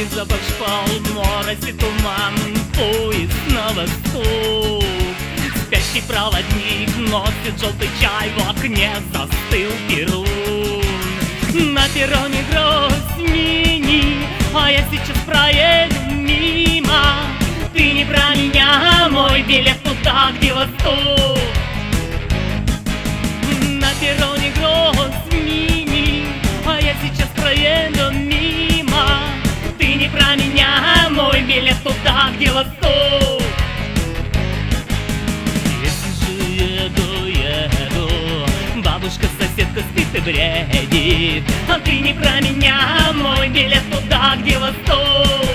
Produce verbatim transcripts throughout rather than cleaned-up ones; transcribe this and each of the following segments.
Горький запах шпал, морось и туман, поезд на восток. Спящий проводник носит желтый чай, в окне застыл перун. На перроне гроздь мини, а я сейчас проеду мимо. Ты не про меня, мой билет туда, где восток. На перроне гроздь мини, а я сейчас проеду мимо. Ты не про меня, мой билет туда, где восток. Еду, еду, бабушка-соседка спит и бредит. А ты не про меня, мой билет туда, где восток.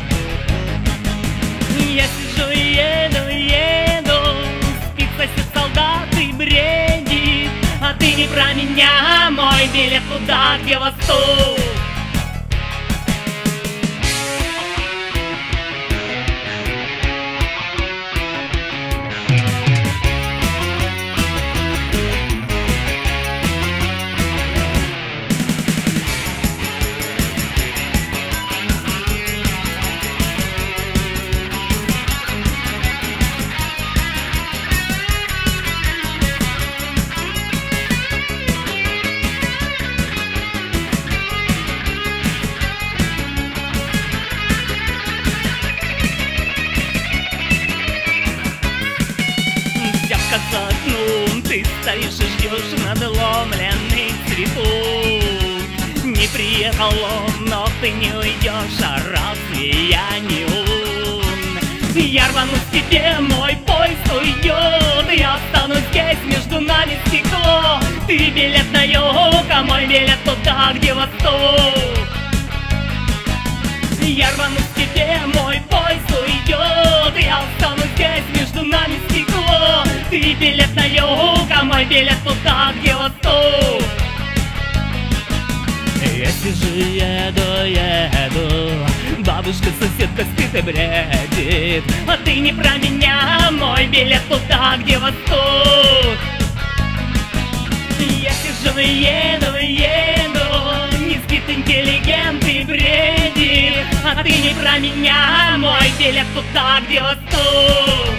Я сижу и еду, еду, спит сосед-солдат и бредит. А ты не про меня, мой билет туда, где восток. За окном ты стоишь и ждешь надломленный цветок. Не приехал он, но ты не уйдешь, а разве я не он? Я рвану к тебе, мой поезд уйдет, я останусь здесь, между нами стекло. Ты билет на юг, а мой билет туда, где восток. Я рвану к тебе, мой поезд уйдет, я останусь здесь, между нами стекло. Ты билет на юг, а мой билет туда, где восток. Я сижу, еду, еду, бабушка-соседка спит и бредит. А ты не про меня, мой билет туда, где восток. Я сижу, еду, еду, не спит интеллигент и бредит. А ты не про меня, мой билет туда, где восток.